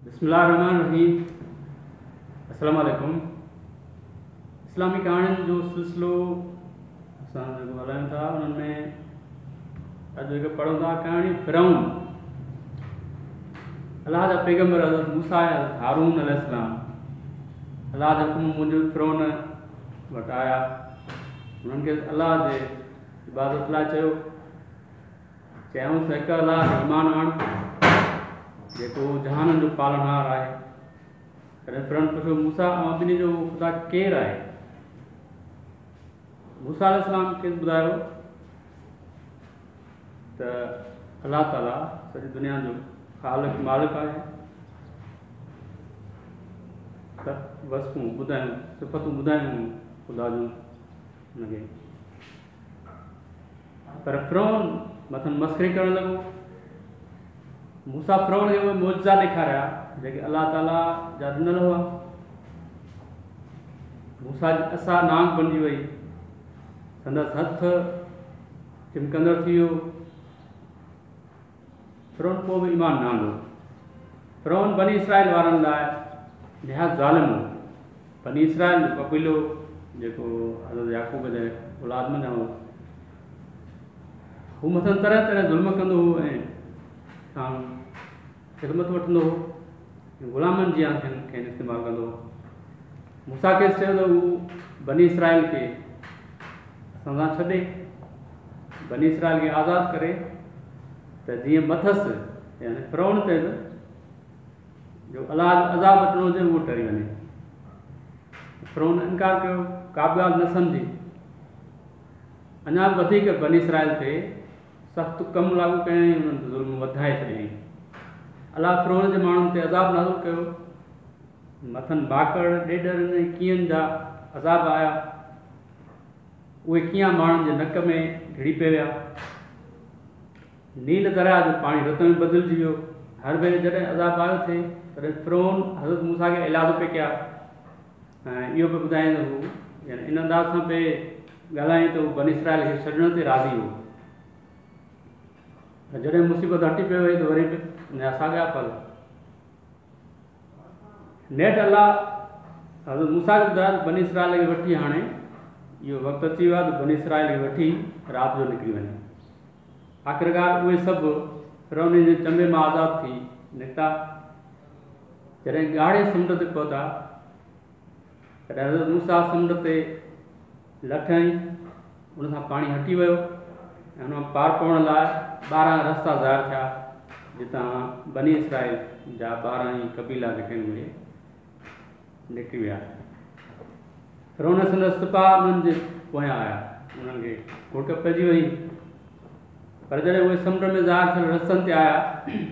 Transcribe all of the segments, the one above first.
बिस्मिल्लाहिर्रहमानिर्रहीम। अस्सलाम वालेकुम। इस्लामी कहाणियुनि जो सिलसिलो असां जेको ॻाल्हायूं था उन्हनि में अॼु जेको पढ़ूं था कहाणी फिरौन। अलाह जा पैगम्बर हज़रत मूसा ऐं हज़रत हारून अलैहिस्सलाम अलाह जे हुकुम मूजिबि फिरौन वटि आया। उन्हनि खे अलाह जे इबादत लाइ चयूं त हिकु अलाह जो ईमान आण जेको जहाननि जो पालनहार आहे। तॾहिं फिरौन पुछियो मूसा ऐं ॿिन्ही जो ख़ुदा केरु आहे? मूसा अलैहिस्सलाम खे ॿुधायो त अलाह ताला सॼी दुनिया जो ख़ालिक मालिक आहे। त वस्तूं ॿुधायूं, सिफ़तूं ॿुधायूं ख़ुदा जूं हुनखे। पर फिरौन मथां मस्खरी करणु लॻो। मूसा फिरौन खे उहे मौजज़ा ॾेखारिया जेके अलाह ताला जा ॾिनल हुआ। मूसा जी असा नांग बणिजी वई, संदसि हथ चिमकंदड़ थी वियो। फिरौन पोइ बि ईमान न आंदो। फिरौन बनी इसराइल वारनि लाइ निहायत ज़ालिम हो। बनी इसराइल जो कबीलो जेको हज़रत याकूब जे औलाद में हो, हू मथां तरह तरह ज़ुल्म कंदो हो ऐं ख़िदमत वठंदो हो, ग़ुलामनि जी आंखियुनि खे इस्तेमालु कंदो हो। मूसा खे चयो त हू बनी इसराइल खे असां सां छॾे, बनी इसराइल खे आज़ादु करे, त जीअं मथसि यानी फिरौन ते जो अलाह जो अज़ाब अचिणो हुजे उहो टरी वञे। फिरौन इनकार कयो, का बि ॻाल्हि न सम्झी। अञा वधीक बनी इसराइल ते सख़्तु कमु लागू कयईं, उन्हनि ते ज़ुल्म वधाए छॾियईं। अलाह फिरौन जे माण्हुनि ते अज़ाब नाज़िल कयो। मथनि बाकड़ ॾेडर ऐं कीअनि जा अज़ाब आया। उहे कीअं माण्हुनि जे नक में घिड़ी पिए विया। नील दरिया जो पाणी रत में बदिलजी वियो। हर भेरे जॾहिं अज़ाब आयो थिए तॾहिं फिरौन हज़रत मूसा खे इलाज पे कया ऐं इहो बि ॿुधाईं त हू यानी इन अंदाज़ सां पे ॻाल्हाईं त हू बनी इसराइल खे छॾण ते राज़ी हो। जॾहिं मुसीबत हटी पई वई त वरी बि उनजा साॻिया पल। नेठि अलाह हज़रत मूसा खे ॿुधायो त बनी इसराइल खे वठी हाणे इहो वक़्तु अची वियो आहे त बनी इसराइल खे वठी राति जो निकिरी वञे। आख़िरकार उहे सभु फिरौन जे चंबे मां आज़ादु थी निकिता। जॾहिं ॻाढ़े समुंड ते पहुता तॾहिं हज़रत मूसा समुंड ते लथई, उन सां पाणी हटी वियो ऐं हुन पार पवण लाइ 12 रस्ता ज़ाहिर थिया, जितां बनी इसराइल जा 12 ई कबीला जेके उहे निकिरी विया। फिरौन संदसि सिपाह उन्हनि जे पोयां आया, उन्हनि खे कुड़क पइजी वई। पर जॾहिं उहे समुंड में ज़ाहिर थियल रस्तनि ते आया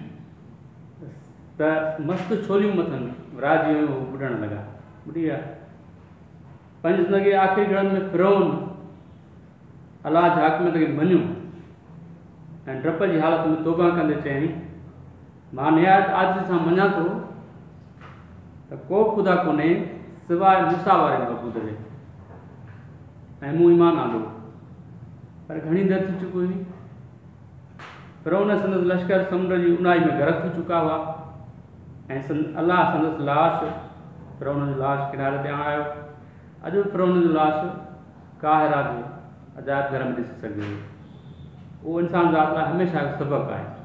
त मस्तु छोलियूं मथनि विराइजी वियूं, हू ॿुॾण लॻा, ॿुॾी विया। पंहिंजी ज़िंदगी आख़िरी घड़नि में फिरौन अलाह जे हक़ खे मञियो ऐं डप जी हालत में तौबा कंदे चयईं, मां निहायत आजिज़ी सां मञा थो त को बि ख़ुदा कोन्हे सवाइ मूसा वारे मबूद जे, ऐं मूं ईमान आंदो। पर घणी देरि थी चुकी हुई। फिरौन संदसि लश्कर समुंड जी ऊंडाई में गर्क थी चुका हुआ ऐं अलाह संदसि लाश, फिरौन जो लाश किनारे ते आणायो। अॼु फिरौन जो लाश काहिरा जे अजायब घर में ॾिसी सघिजे। उहो इंसान ज़ात लाइ हमेशह सबक़ु आहे।